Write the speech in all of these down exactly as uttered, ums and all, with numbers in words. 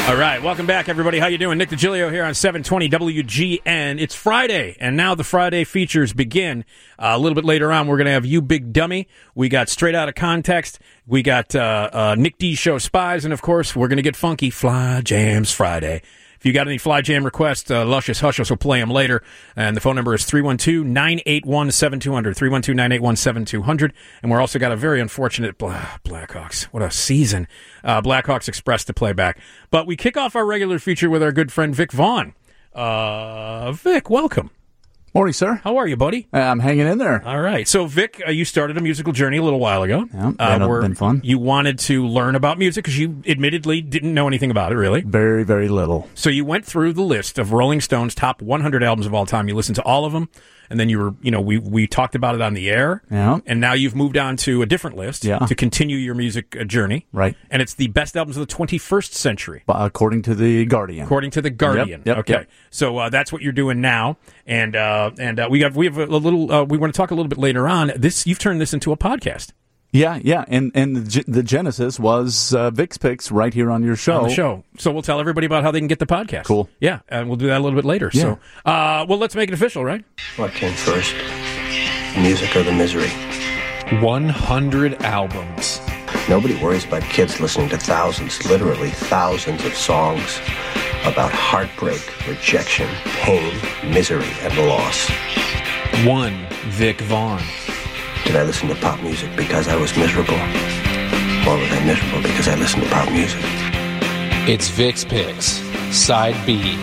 All right, welcome back, everybody. How you doing? Nick DiGilio here on seven twenty W G N. It's Friday, and now the Friday features begin. Uh, a little bit later on, we're going to have You Big Dummy. We got Straight Outta Context. We got uh, uh, Nick D Show Spies, and, of course, we're going to get funky. Fly Jams Friday. If you got any Fly Jam requests, uh, Luscious Hushes will play them later. And the phone number is three one two, nine eight one, seven two zero zero, three one two, nine eight one, seven two zero zero. And we're also got a very unfortunate Blah, Blackhawks. What a season. Uh, Blackhawks Express to play back. But we kick off our regular feature with our good friend Vic Vaughn. Uh, Vic, welcome. Morning, sir. How are you, buddy? I'm hanging in there. All right. So, Vic, uh, you started a musical journey a little while ago. Yeah, that's uh, been fun. You wanted to learn about music because you admittedly didn't know anything about it, really. Very, very little. So you went through the list of Rolling Stone's top one hundred albums of all time. You listened to all of them, and then you were, you know, we we talked about it on the air. Yeah. And now you've moved on to a different list yeah. to continue your music uh, journey. Right. And it's the best albums of the twenty-first century. According to the Guardian. According to the Guardian. Yep, yep, okay. Yep. So uh, that's what you're doing now, and uh, and uh, we have we have a little. Uh, we want to talk a little bit later on. This you've turned this into a podcast. Yeah, yeah, and and the, the genesis was uh, Vic's Picks right here on your show. On the show. So we'll tell everybody about how they can get the podcast. Cool. Yeah, and we'll do that a little bit later. Yeah. So, uh, well, let's make it official, right? What came first, the music or the misery? one hundred albums. Nobody worries about kids listening to thousands, literally thousands of songs about heartbreak, rejection, pain, misery, and loss. One Vic Vaughn. Did I listen to pop music because I was miserable? Or was I miserable because I listened to pop music? It's Vic's Picks, Side B.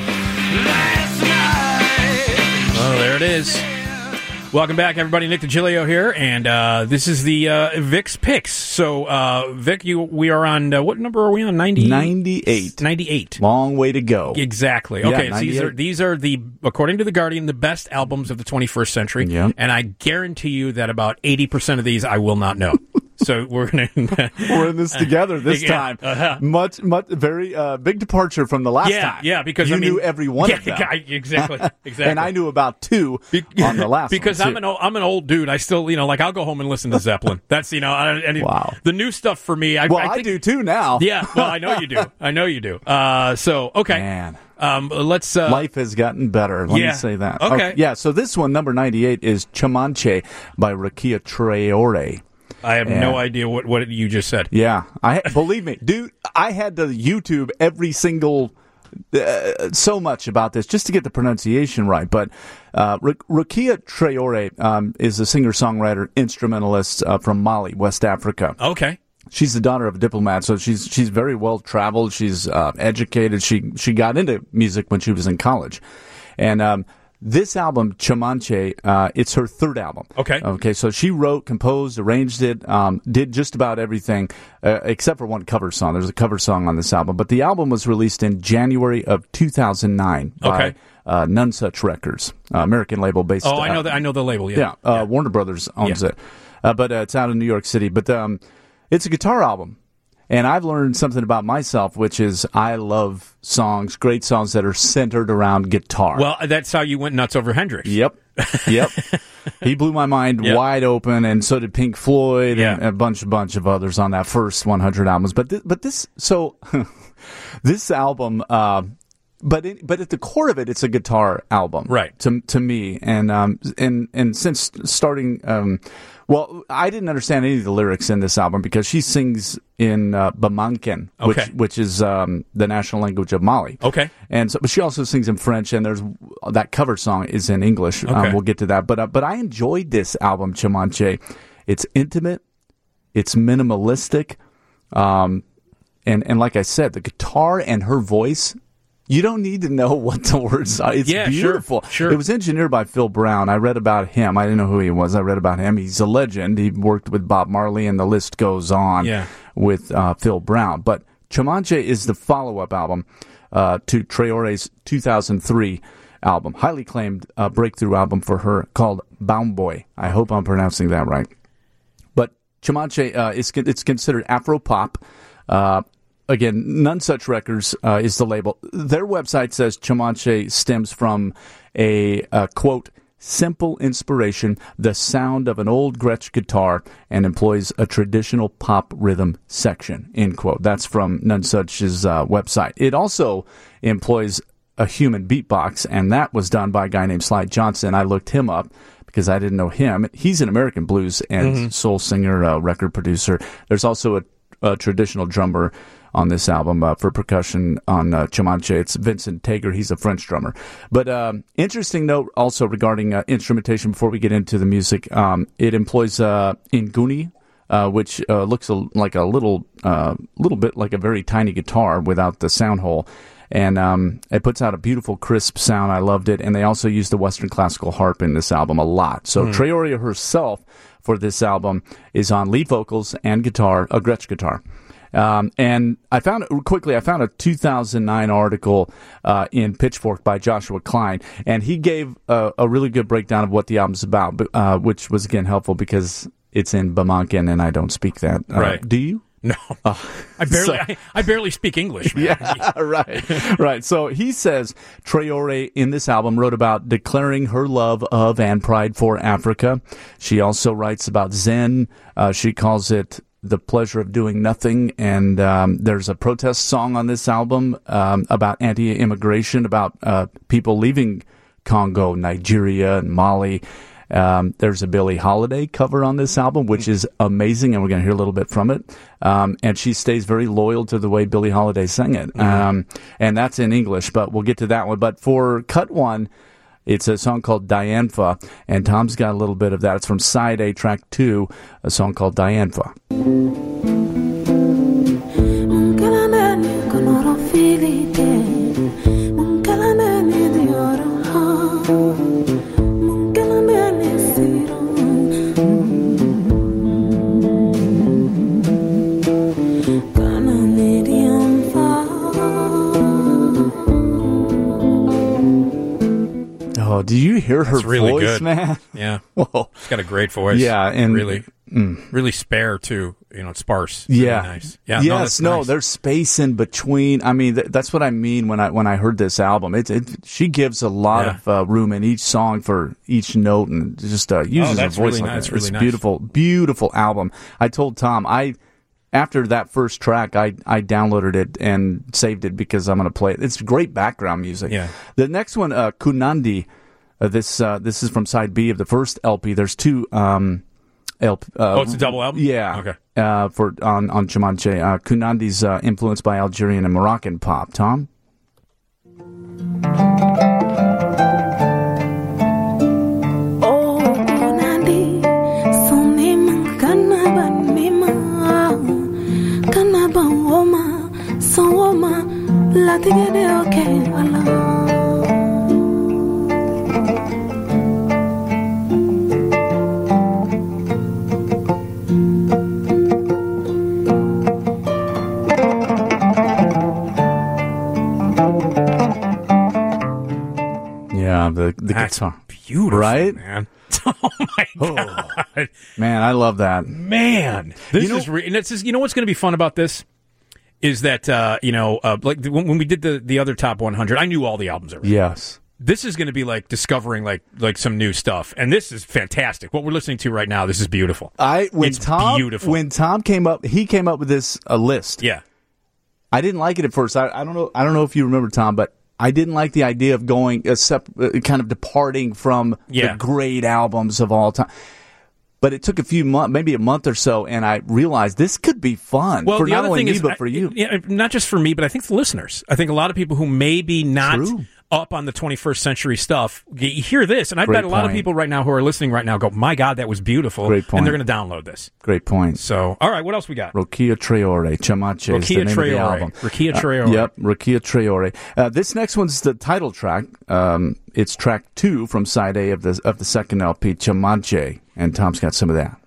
Oh, there it is. Welcome back, everybody. Nick DiGilio here, and uh, this is the uh, Vic's Picks. So, uh, Vic, you, we are on, uh, what number are we on? ninety? ninety-eight. ninety-eight. Long way to go. Exactly. Yeah, Okay, so these are, these are the, according to The Guardian, the best albums of the twenty-first century, Yeah. and I guarantee you that about eighty percent of these I will not know. So we're going to... We're in this together this Yeah, time. uh-huh. Much, much, very uh, big departure from the last Yeah, time. yeah, because you I mean, knew every one yeah, of them. I- exactly, exactly. And I knew about two Be- on the last because one, I'm too. an old, I'm an old dude. I still, you know, like I'll go home and listen to Zeppelin. That's, you know, I, and Wow. the new stuff for me. I, Well, I, I, think, do too now. Yeah, well, I know you do. I know you do. Uh, so okay, Man. um, let's. Uh, Life has gotten better. Let yeah. me say that. Okay. Yeah, so this one, number ninety-eight, is Chamanche by Rakia Traore. I have Yeah. no idea what, what you just said. Yeah, I believe me, dude. I had to YouTube every single uh, so much about this just to get the pronunciation right. But uh, R- Rakia Traore um, is a singer-songwriter, instrumentalist uh, from Mali, West Africa. Okay. She's the daughter of a diplomat, so she's she's very well traveled. She's uh, educated. She she got into music when she was in college, and um, this album, Chamanche, uh, it's her third album. Okay. Okay, so she wrote, composed, arranged it, um, did just about everything uh, except for one cover song. There's a cover song on this album, but the album was released in January of two thousand nine by Okay. uh, None Such Records, uh, American label based. Oh, I know uh, that. I know the label. Yeah. yeah, uh, Warner Brothers owns Yeah. it, uh, but uh, it's out in New York City. But um, it's a guitar album, and I've learned something about myself, which is I love songs, great songs that are centered around guitar. Well, that's how you went nuts over Hendrix. Yep, yep. He blew my mind Yep. wide open, and so did Pink Floyd, and Yeah. a bunch, bunch of others on that first one hundred albums. But th- but this so this album. Uh, But it, but at the core of it, it's a guitar album, Right. To to me, and um and and since starting, um, well, I didn't understand any of the lyrics in this album because she sings in uh, Bamanken, which Okay. which is um the national language of Mali. Okay. And so, but she also sings in French, and there's that cover song is in English. Okay. Um, we'll get to that, but uh, but I enjoyed this album, Chamanche. It's intimate, it's minimalistic, um, and and like I said, the guitar and her voice. You don't need to know what the words are. It's Yeah, sure, beautiful. sure. It was engineered by Phil Brown. I read about him. I didn't know who he was. I read about him. He's a legend. He worked with Bob Marley, and the list goes on Yeah. with uh, Phil Brown. But Chamanche is the follow-up album uh, to Traore's two thousand three album, highly claimed uh, breakthrough album for her called Bound Boy. I hope I'm pronouncing that right. But Chamanche uh, is it's considered Afro-pop. Uh, Again, None Such Records uh, is the label. Their website says Chamanche stems from a, uh, quote, simple inspiration, the sound of an old Gretsch guitar, and employs a traditional pop rhythm section, end quote. That's from Nonesuch's uh, website. It also employs a human beatbox, and that was done by a guy named Sly Johnson. I looked him up because I didn't know him. He's an American blues and mm-hmm. soul singer, uh, record producer. There's also a, a traditional drummer on this album uh, for percussion on uh, Comanche. It's Vincent Tager. He's a French drummer. But um, interesting note also regarding uh, instrumentation before we get into the music. Um, it employs uh, Nguni, uh, which uh, looks a, like a little, uh, little bit like a very tiny guitar without the sound hole. And um, it puts out a beautiful, crisp sound. I loved it. And they also use the Western classical harp in this album a lot. So mm. Traore herself for this album is on lead vocals and guitar, a Gretsch guitar. Um, and I found quickly, I found a two thousand nine article uh, in Pitchfork by Joshua Klein, and he gave a, a really good breakdown of what the album's about, uh, which was, again, helpful because it's in Bamankan and I don't speak that. Uh, right. Do you? No, uh, I barely, so, I, I barely speak English, man. Yeah, right, right. So he says Traore in this album wrote about declaring her love of and pride for Africa. She also writes about Zen. Uh, she calls it the pleasure of doing nothing. And um, there's a protest song on this album um, about anti-immigration, about uh, people leaving Congo, Nigeria, and Mali. Um, there's a Billie Holiday cover on this album, which is amazing, and we're going to hear a little bit from it. Um, and she stays very loyal to the way Billie Holiday sang it. Mm-hmm. Um, and that's in English, but we'll get to that one. But for cut one, it's a song called Dianfa, and Tom's got a little bit of that. It's from side A, track two, a song called Dianfa. Oh, do you hear her That's really voice, good. man? Yeah. Whoa. She's got a great voice. Yeah, and really, mm. really spare too. You know, sparse. Really yeah. Nice. Yeah. Yes. No, no nice. There's space in between. I mean, th- that's what I mean when I when I heard this album. It, it she gives a lot yeah. of uh, room in each song for each note, and just uh, uses oh, that's her voice really like nice. that. Really it's nice. beautiful, beautiful album. I told Tom I. After that first track, I, I downloaded it and saved it because I'm going to play it. It's great background music. Yeah. The next one, uh, Kunandi, uh, this uh, this is from side B of the first L P. There's two um, L P. Uh, oh, it's a double album? Yeah. Okay. Uh, for on on Comanche, uh, Kunandi's uh, influenced by Algerian and Moroccan pop. Tom. Yeah, the the That's guitar, beautiful, right? Man. Oh my god, oh, man, I love that. Man, this you know, is re- and it's just, you know what's going to be fun about this is that uh, you know uh, like when, when we did the the other top one hundred, I knew all the albums already. Yes. This is going to be like discovering like like some new stuff, and this is fantastic. What we're listening to right now, this is beautiful. I when it's Tom beautiful. when Tom came up, he came up with this a list. Yeah, I didn't like it at first. I, I don't know. I don't know if you remember, Tom, but I didn't like the idea of going a sep- uh, kind of departing from yeah. the great albums of all time. But it took a few months, maybe a month or so, and I realized this could be fun well, for the not other only thing me is, but for you. Yeah, not just for me, but I think the listeners. I think a lot of people who maybe not True. up on the twenty-first century stuff, you hear this, and I Great bet a lot point. of people right now who are listening right now go, "My God, that was beautiful!" Great point. And they're going to download this. Great point. So, all right, what else we got? Rokia Traore, Comanche is the Rokia name Traore. of the album. Rokia Traore. Uh, yep, Rokia Traore. Uh, this next one's the title track. Um, it's track two from side A of the of the second L P, Comanche, and Tom's got some of that.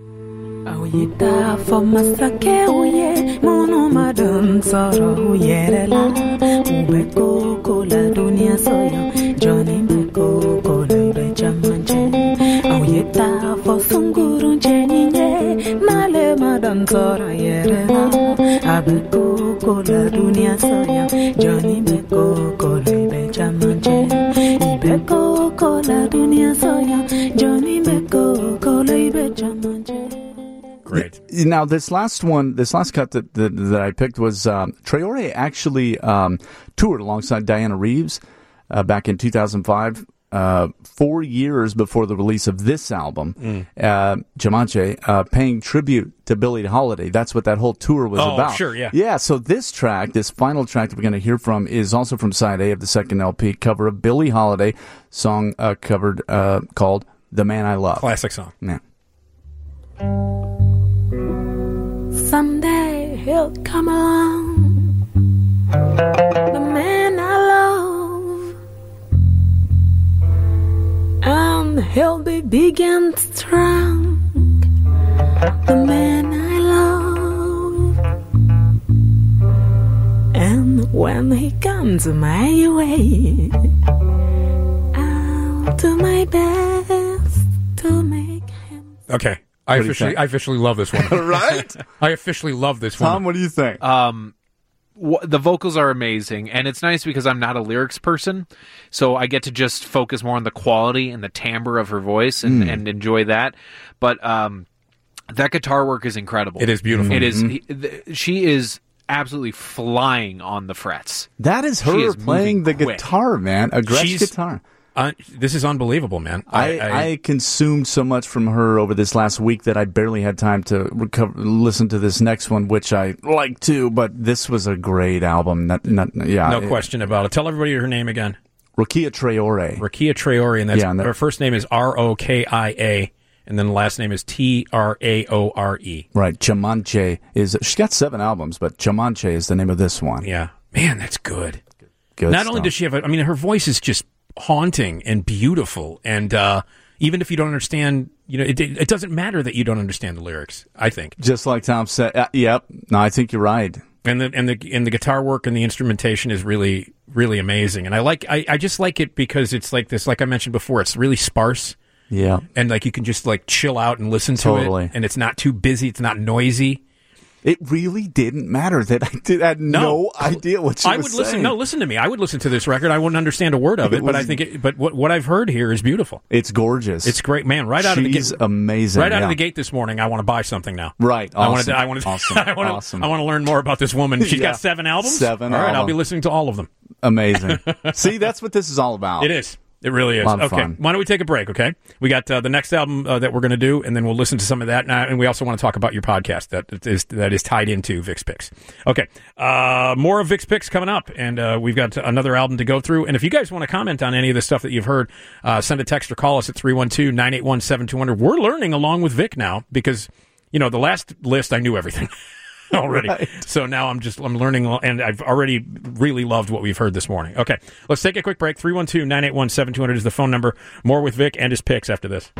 Awita for masake uye mono madam soro uyerela ubeko kola dunia soyo Johnny beko kola be Comanche awita for sunguru jenye nale madam soro yerela abeko kola dunia soyo Johnny beko kola be Comanche ibeko kola dunia soyo now this last one, this last cut that that, that I picked was um, Traore actually um, toured alongside Diana Reeves uh, back in two thousand five. Uh, four years before the release of this album, mm. uh, Jumanji, uh, paying tribute to Billie Holiday. That's what that whole tour was oh, about. Sure, yeah. Yeah, so this track, this final track that we're going to hear from is also from side A of the second L P, cover of Billie Holiday, song uh, covered uh, called The Man I Love. Classic song. Yeah. Someday he'll come along, the man I love, and he'll be big and strong, the man I love. And when he comes my way, I'll do my best to make him. Okay. I officially, I officially love this one. Right? I officially love this one. Tom, what do you think? Um, wh- the vocals are amazing, and it's nice because I'm not a lyrics person, so I get to just focus more on the quality and the timbre of her voice and, mm. and enjoy that. But um, that guitar work is incredible. It is beautiful. It is. Mm-hmm. He, th- she is absolutely flying on the frets. That is her is playing the quick. guitar, man. A Gretsch She's, guitar. Uh, this is unbelievable, man. I, I, I consumed so much from her over this last week that I barely had time to recover, listen to this next one, which I like too. But this was a great album. Not, not, yeah, no it, question about it. Tell everybody her name again. Rokia Traore. Rokia Traore, and that's yeah, and that, her first name is R O K I A, and then the last name is T R A O R E. Right. Jumanji is. She's got seven albums, but Jumanji is the name of this one. Yeah, man, that's good. Good. Not stuff. only does she have, a, I mean, her voice is just haunting and beautiful, and uh, even if you don't understand, you know, it, it doesn't matter that you don't understand the lyrics. I think, just like Tom said, uh, yep. No, I think you're right. And the and the and the guitar work and the instrumentation is really really amazing, and I like I, I just like it because it's like this, like I mentioned before, it's really sparse. Yeah, and like you can just like chill out and listen to totally. it, and it's not too busy, it's not noisy. It really didn't matter that I did I had no, no idea what she I was would saying. listen. No, listen to me. I would listen to this record. I wouldn't understand a word of it, it but I think. It, but what what I've heard here is beautiful. It's gorgeous. It's great, man. Right out She's of the gate, amazing. Right out yeah. of the gate this morning, I want to buy something now. Right. Awesome. I want to. I want to. Awesome. I want to. Awesome. I want to learn more about this woman. She's yeah. got seven albums. Seven. All right, albums. I'll be listening to all of them. Amazing. See, that's what this is all about. It is. It really is. Okay, fun. Why don't we take a break, okay? We got uh, the next album uh, that we're going to do, and then we'll listen to some of that. Now, and we also want to talk about your podcast that is that is tied into Vix Picks. Okay, uh, more of Vix Picks coming up, and uh, we've got another album to go through. And if you guys want to comment on any of the stuff that you've heard, uh, send a text or call us at three one two, nine eight one, seven two zero zero. We're learning along with Vic now because, you know, the last list I knew everything. already. Right. So now I'm just I'm learning, and I've already really loved what we've heard this morning. Okay, let's take a quick break. three one two, nine eight one, seven two zero zero is the phone number. More with Vic and his picks after this.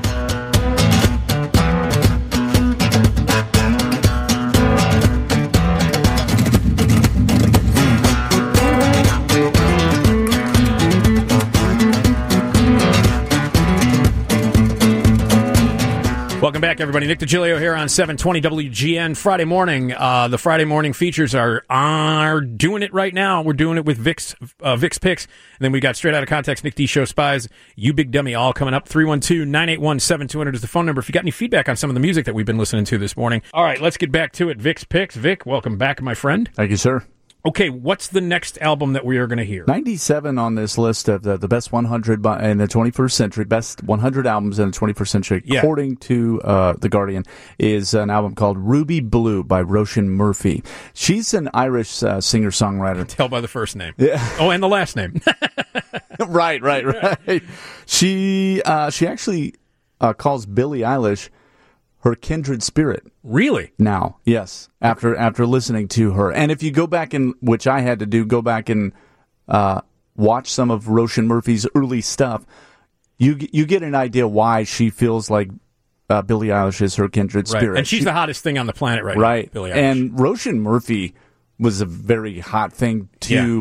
Welcome back, everybody. Nick DiGilio here on seven twenty W G N Friday morning. Uh, the Friday morning features are are doing it right now. We're doing it with Vic's uh, Vic's picks, and then we got Straight Out of Context, Nick D Show Spies, You Big Dummy, all coming up. three one two, nine eight one, seven two zero zero is the phone number if you got any feedback on some of the music that we've been listening to this morning. All right, let's get back to it. Vic's picks. Vic, welcome back, my friend. Thank you, sir. Okay, what's the next album that we are going to hear? ninety-seven on this list of the, the best one hundred by, in the twenty-first century, best one hundred albums in the twenty-first century, yeah. according to uh, The Guardian, is an album called Ruby Blue by Roisin Murphy. She's an Irish uh, singer-songwriter. Tell by the first name. Yeah. Oh, and the last name. right, right, right. She, uh, she actually uh, calls Billie Eilish her kindred spirit. Really? Now, yes. After after listening to her, and if you go back and which I had to do, go back and uh, watch some of Roisin Murphy's early stuff, you you get an idea why she feels like uh, Billie Eilish is her kindred right. spirit. And she's she, the hottest thing on the planet right, right. now. Billie Eilish. And Roisin Murphy was a very hot thing too, yeah. but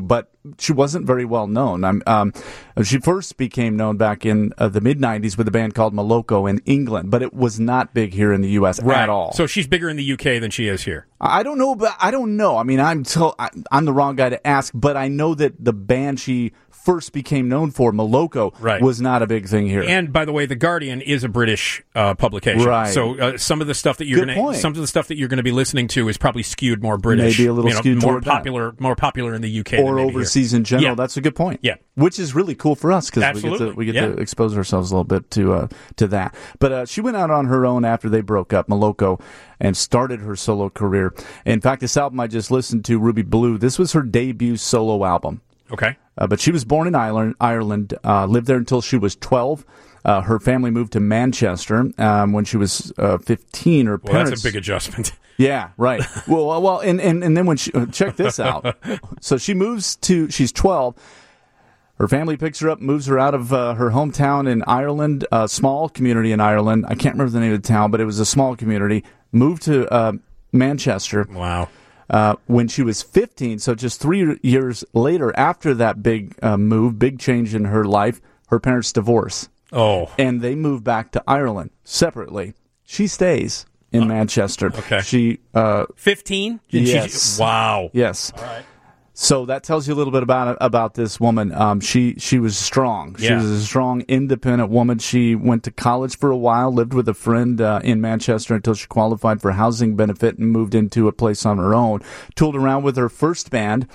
she wasn't very well known. I'm, um, she first became known back in uh, the mid nineties with a band called Moloko in England, but it was not big here in the U S at all. So she's bigger in the U K than she is here. I don't know, but I don't know. I mean, I'm to, I, I'm the wrong guy to ask, but I know that the band she first became known for, Moloko, right. was not a big thing here. And by the way, The Guardian is a British uh, publication, right? So uh, some of the stuff that you're Good going point. to some of the stuff that you're going to be listening to is probably skewed more British, Maybe a little you know, skewed more toward popular, that. more popular in the U K or than maybe overseas here. in general. Yeah. That's a good point. Yeah, which is really cool for us because we get to we get yeah. to expose ourselves a little bit to uh, to that. But uh, she went out on her own after they broke up, Moloko, and started her solo career. In fact, this album I just listened to, Ruby Blue, this was her debut solo album. Okay. Uh, but she was born in Ireland, Ireland uh, lived there until she was twelve. Uh, her family moved to Manchester um, when she was uh, fifteen. Her well, parents, that's a big adjustment. Yeah, right. well, well, and, and, and then when she, uh, check this out. So she moves to, she's twelve. Her family picks her up, moves her out of uh, her hometown in Ireland, a small community in Ireland. I can't remember the name of the town, but it was a small community. Moved to uh, Manchester. Wow. Uh, when she was fifteen, so just three years later, after that big uh, move, big change in her life, her parents divorce. Oh. And they move back to Ireland separately. She stays in oh. Manchester. Okay. She uh, fifteen? Yes. She, wow. Yes. All right. So that tells you a little bit about about this woman. Um, she she was strong. She yeah. was a strong, independent woman. She went to college for a while, lived with a friend uh, in Manchester until she qualified for housing benefit and moved into a place on her own. Tooled around with her first band.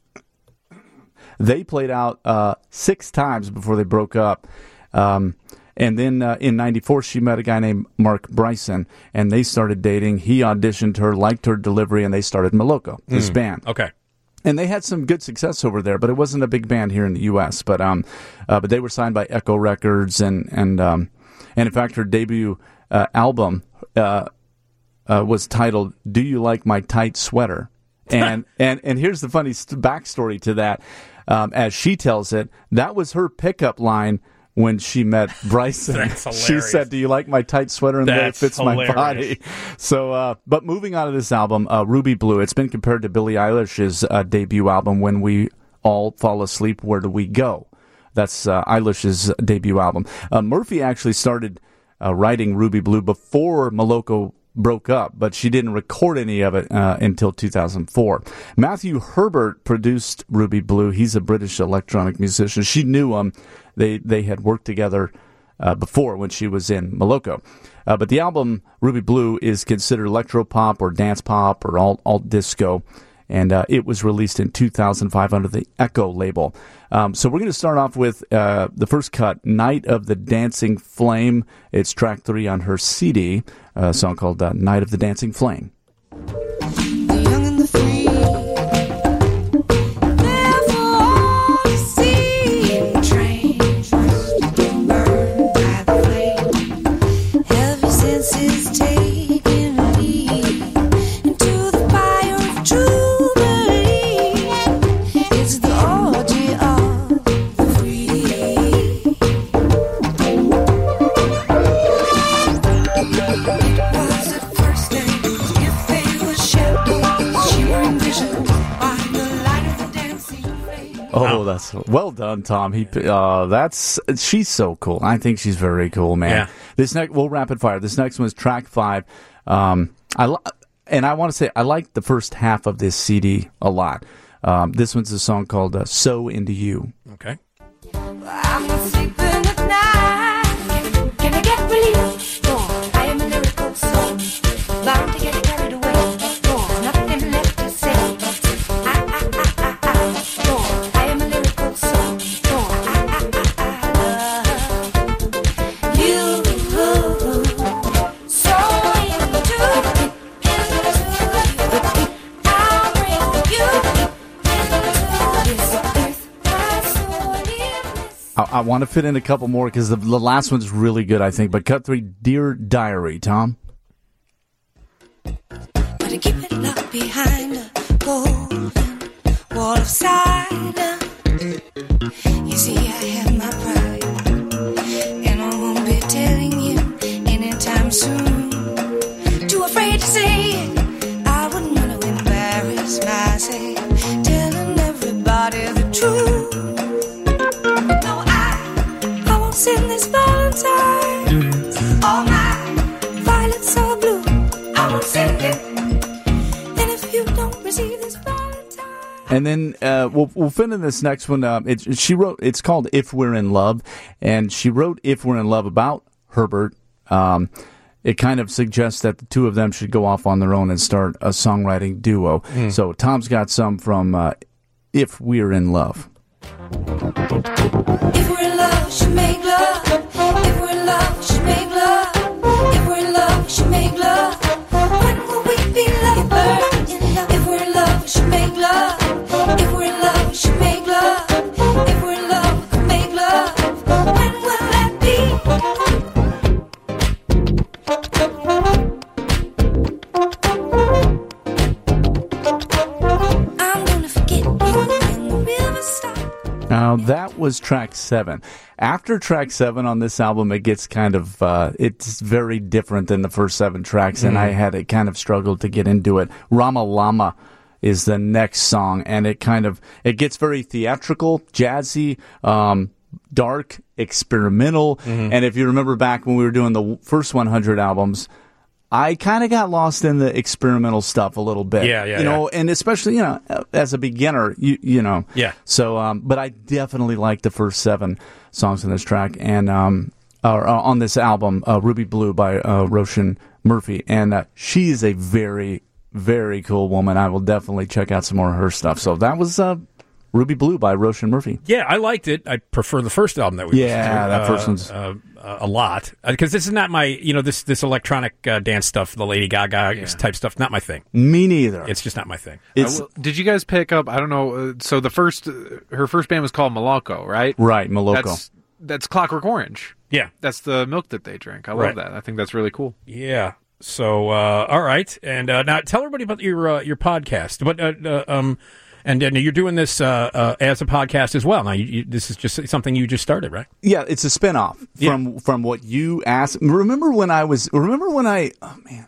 They played out uh, six times before they broke up. Um, and then uh, in ninety-four, she met a guy named Mark Bryson, and they started dating. He auditioned her, liked her delivery, and they started Moloko, this mm. band. Okay. And they had some good success over there, but it wasn't a big band here in the U S. But um, uh, but they were signed by Echo Records, and and um, and in fact, her debut uh, album uh, uh, was titled "Do You Like My Tight Sweater?" And and and here's the funny st- backstory to that. Um, as she tells it, that was her pickup line when she met Bryson. That's hilarious. She said, "Do you like my tight sweater and the way it fits hilarious. my body?" So, uh, but moving on to this album, uh, Ruby Blue, it's been compared to Billie Eilish's uh, debut album, When We All Fall Asleep, Where Do We Go? That's uh, Eilish's debut album. Uh, Murphy actually started uh, writing Ruby Blue before Moloko broke up, but she didn't record any of it uh, until two thousand four. Matthew Herbert produced Ruby Blue. He's a British electronic musician. She knew him. They they had worked together uh, before when she was in Moloko. Uh, but the album Ruby Blue is considered electropop or dance pop or alt, alt disco, and uh, it was released in two thousand five under the Echo label. Um, so we're going to start off with uh, the first cut, Night of the Dancing Flame. It's track three on her C D, a song called uh, Night of the Dancing Flame. The young and the free, therefore to see trains burned by the flame. Every sense is taken a lead into the fire of true belief. It's the orgy of the free. Was at first day, if they were shadows, shimmering visions by the light of the dancing flame. Oh, that's well done, Tom. He, uh, that's she's so cool. I think she's very cool, man. Yeah. This next, we'll rapid fire. This next one is track five. Um, I li- and I want to say I like the first half of this C D a lot. Um, this one's a song called uh, "So Into You." Okay. I'm not sleeping at night. Can I get relief? Oh, I am a lyrical soul, bound to get carried away. Oh, nothing left to say. I, I, I, I, I. Oh, I am a lyrical soul. Oh, I, I, I, I. You, so into, into. I'll bring you into this earth. My soul is. I, I want to fit in a couple more because the, the last one's really good, I think. But cut three, Dear Diary, Tom. But I keep it locked behind a golden wall of silence. You see, I have my pride, and I won't be telling you anytime soon. Too afraid to say it, I wouldn't want to embarrass myself, telling everybody the truth. blue. No, I, I won't send this Valentine. All my violets are blue. I won't send it. And if you don't receive this Valentine. And then uh, we'll we'll finish this next one. Uh, it, she wrote. It's called "If We're in Love," and she wrote "If We're in Love" about Herbert. Um, it kind of suggests that the two of them should go off on their own and start a songwriting duo. Mm. So Tom's got some from uh, "If We're in Love." If we're in love, we should make love. If we're in love, we should make love. If we're in love, we should make love. When will we be lovers? If we're in love, we should make love. If we're in love, we should make love. If we're in love, we can make love. When will that be? I'm gonna forget you when the river stops. Now, that was track seven. After track seven on this album, it gets kind of, uh, it's very different than the first seven tracks, and mm. I had it kind of struggled to get into it. Rama Lama is the next song, and it kind of, it gets very theatrical, jazzy, um, dark, experimental, mm-hmm. and if you remember back when we were doing the first one hundred albums, I kind of got lost in the experimental stuff a little bit. Yeah, yeah, You know, yeah. and especially, you know, as a beginner, you you know. Yeah. So, um, but I definitely like the first seven songs on this track and um, or, uh, on this album, uh, Ruby Blue by uh, Roshan Murphy. And uh, she is a very, very cool woman. I will definitely check out some more of her stuff. So that was uh, Ruby Blue by Roshan Murphy. Yeah, I liked it. I prefer the first album that we Yeah, listened to, that uh, first one's... Uh, uh, a lot. Because this is not my, you know, this this electronic uh, dance stuff, the Lady Gaga Yeah. type stuff, not my thing. Me neither. It's just not my thing. It's Uh, well, did you guys pick up? I don't know. Uh, so the first, uh, her first band was called Moloko, right? right, Moloko. That's that's Clockwork Orange. Yeah. That's the milk that they drink. I love Right. that. I think that's really cool. Yeah. So, uh, all right. And uh, now tell everybody about your uh, your podcast. But uh, uh, um, and, and you're doing this uh, uh, as a podcast as well. Now, you, you, this is just something you just started, right? Yeah, it's a spinoff from from what you asked. Remember when I was? Remember when I? Oh man,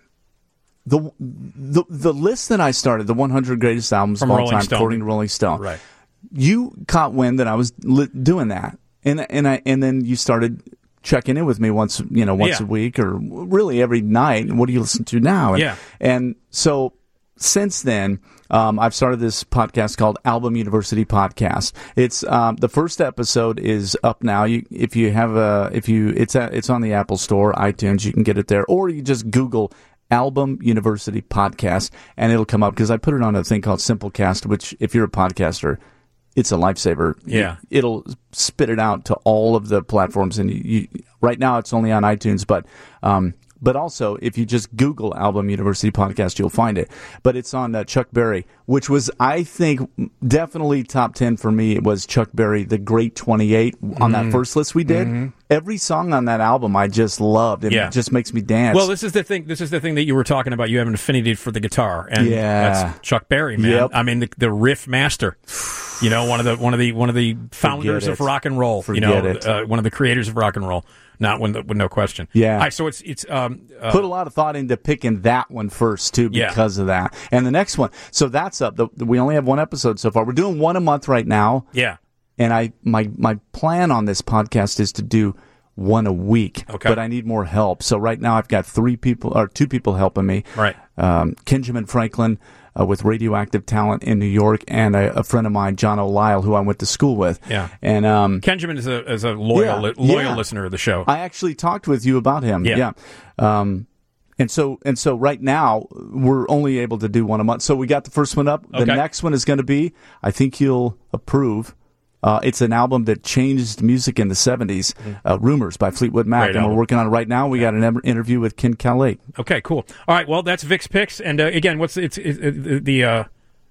the the the list that I started, the one hundred greatest albums From of all Rolling time, Stone. according to Rolling Stone. Right. You caught wind that I was li- doing that, and and I and then you started checking in with me once, you know, once Yeah. a week or really every night. What do you listen to now? And, Yeah. And so since then, um, I've started this podcast called Album University Podcast. It's um, the first episode is up now. You, if you have a, if you, it's a, it's on the Apple Store, iTunes. You can get it there, or you just Google Album University Podcast, and it'll come up because I put it on a thing called Simplecast, which if you're a podcaster, it's a lifesaver. Yeah. You- it'll spit it out to all of the platforms, and you, you, right now it's only on iTunes, but um, but also if you just Google Album University Podcast, you'll find it. But it's on uh, Chuck Berry, which was, I think, definitely top ten for me. It was Chuck Berry, The Great twenty-eight, on that first list we did. Mm-hmm. Every song on that album I just loved. It Yeah. just makes me dance. Well, this is the thing. This is the thing that you were talking about. You have an affinity for the guitar, and Yeah. that's Chuck Berry, man. Yep. I mean, the, the riff master. You know, one of the one of the one of the founders Forget of it. rock and roll. Forget you know, it. Uh, one of the creators of rock and roll. Not with, with no question. Yeah. All right, so it's it's um uh, Put a lot of thought into picking that one first too, Yeah. because of that. And the next one, so that's up. The, we only have one episode so far. We're doing one a month right now. yeah. And I my my plan on this podcast is to do one a week. Okay. But I need more help. So right now I've got three people or two people helping me. Right. Um, Kenjamin Franklin uh, with Radioactive Talent in New York, and a, a friend of mine, John O'Lyle, who I went to school with. Yeah. And um, Kenjamin is a is a loyal Yeah, li- loyal yeah. listener of the show. I actually talked with you about him. Yeah. Yeah. Um, and so and so right now we're only able to do one a month. So we got the first one up. The Okay. next one is going to be, I think you'll approve. Uh, it's an album that changed music in the seventies. Uh, Rumors by Fleetwood Mac, Great and album. we're working on it right now. We got an em- interview with Ken Calais. Okay, cool. All right, well, that's Vic's picks, and uh, again, what's it's, it's uh, the uh,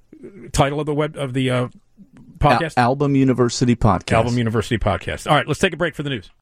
title of the web of the uh, podcast? Al- Album University Podcast. Album University Podcast. All right, let's take a break for the news.